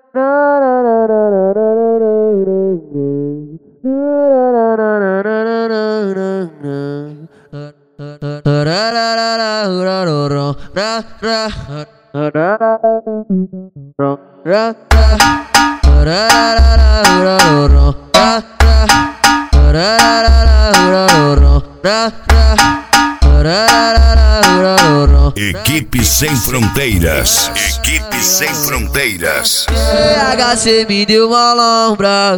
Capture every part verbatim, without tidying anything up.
Equipe Sem Fronteiras. Equipe Sem Fronteiras. C H C me deu uma lombra,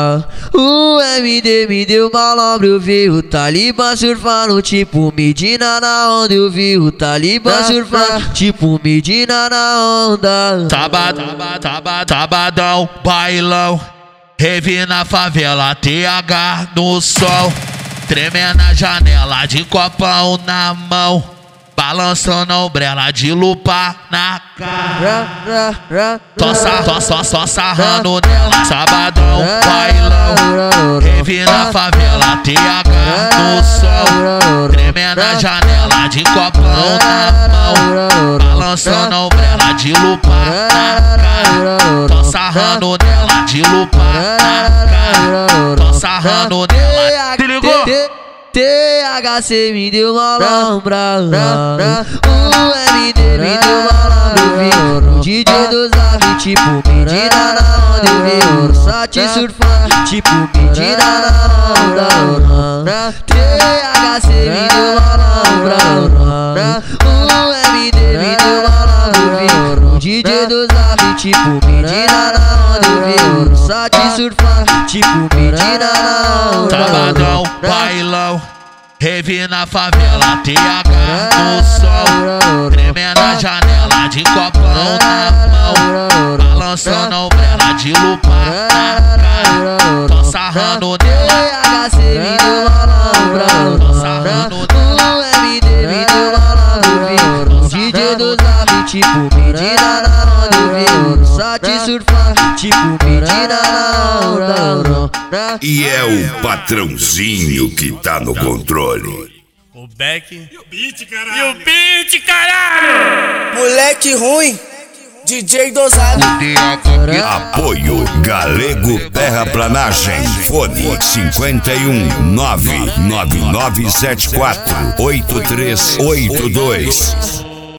o M D me deu uma lombra. Eu vi o Talibã surfando tipo Medina na onda. Eu vi o Talibã surfando tipo Medina na onda. Sabadão, sabadão, sabadão, bailão, rave na favela, T H no sol, tremendo na janela de copão na mão, balançando a ombrela de lupa na cara. Só, só, só, só sarrando nela. Sabadão, bailão, rave na favela, T H no sol, tremendo na janela de copão na mão, balançando a ombrela de lupa na cara. Só sarrando nela de lupa na cara. Só sarrando nela. Se ligou? T H C me deu uma lombra, o M D me deu uma lombra. O D J do Zap tipo Medina na onda. Eu vi o Sati surfando tipo Medina na onda. T H C me deu uma lombra, o M D me deu uma lombra. O D J do Zap tipo Medina na onda. Eu vi o Sati surfando tipo Medina na onda. Sabadão, bailão, rave na favela, T H no sol, tremendo na janela de copão na mão, balançando a ombrela de lupa na cara. Tô sarrando nela. T H C me deu uma lombra, Tô sarrando nela. o M D me deu uma lombra. O D J do Zap tipo Medina na onda. Eu vi o Sati surfando tipo Medina na onda. E é o patrãozinho que tá no controle. O Beck e o Beat, caralho. E o Beat, caralho. Moleque ruim, D J dosado. Apoio Galego Terraplanagem. Fone cinquenta e um nove nove nove sete quatro oito três oito dois.